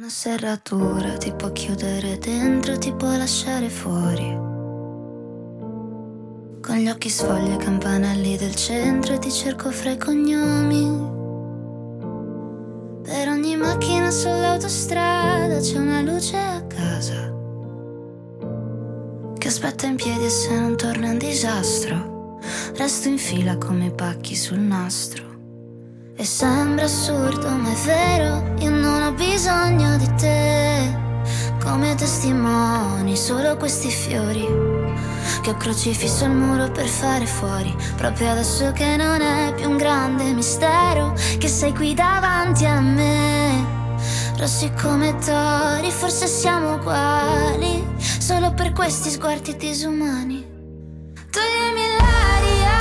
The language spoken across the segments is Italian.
serratura ti può chiudere dentro, ti può lasciare fuori. Con gli occhi sfogli e campanelli del centro ti cerco fra i cognomi. Per ogni macchina sull'autostrada c'è una luce a casa che aspetta in piedi e se non torna è un disastro. Resto in fila come i pacchi sul nastro. E sembra assurdo ma è vero, io non ho bisogno di te come testimoni, solo questi fiori che ho crocifisso al muro per fare fuori. Proprio adesso che non è più un grande mistero, che sei qui davanti a me, rossi come tori, forse siamo uguali, solo per questi sguardi disumani. Toglimi l'aria,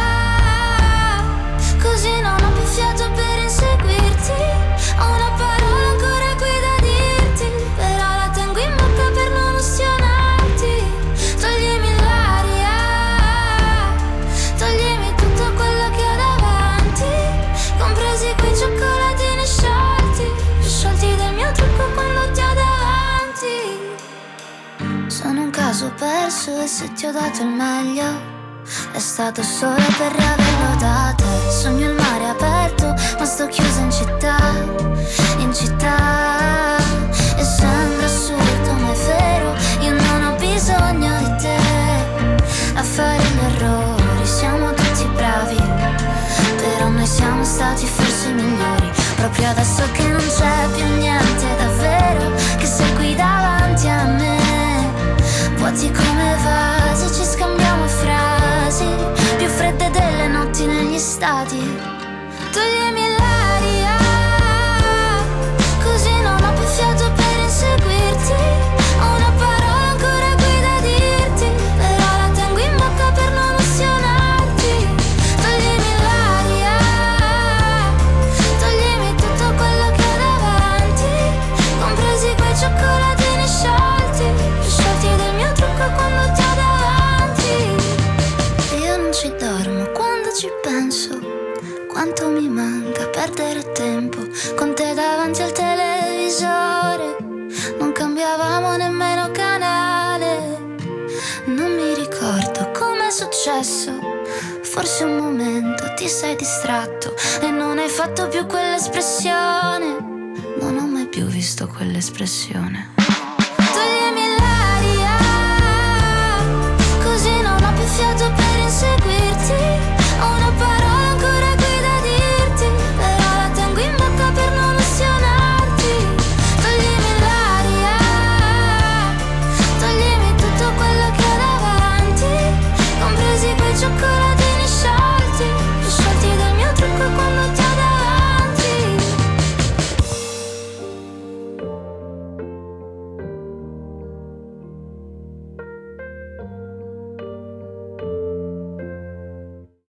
così non ho più fiato per inseguirti. Ho una parola ancora qui da dirti, però la tengo in bocca per non ustionarti. Toglimi l'aria, toglimi tutto quello che ho davanti, compresi quei cioccolatini sciolti, più sciolti del mio trucco quando ti ho davanti. Sono un caso perso e se ti ho dato il meglio è stato solo per averlo dato. Sogno il mare aperto ma sto chiusa in città, in città. E sembra assurdo ma è vero, io non ho bisogno di te a fare gli errori. Siamo tutti bravi, però noi siamo stati forse migliori. Proprio adesso che non c'è più niente davvero, che sei qui davanti a me, vuoti come vasi, ci scambiamo frasi più fredde delle notti negli stadi. Toglimi l'aria, così non ho più fiato per inseguirti. Ho una parola ancora qui da dirti, però la tengo in bocca per non ustionarti. Toglimi l'aria, toglimi tutto quello che ho davanti, compresi quei cioccolatini sciolti, più sciolti del mio trucco quando ti ho davanti. Io non ci dormo quando ci penso, quanto mi manca perdere tempo con te davanti al televisore. Non cambiavamo nemmeno canale, non mi ricordo com'è successo. Forse un momento ti sei distratto e non hai fatto più quell'espressione. Non ho mai più visto quell'espressione.